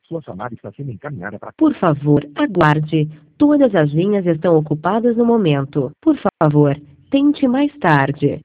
Sua chamada está sendo encaminhada para... Por favor, aguarde. Todas as linhas estão ocupadas no momento. Por favor, tente mais tarde.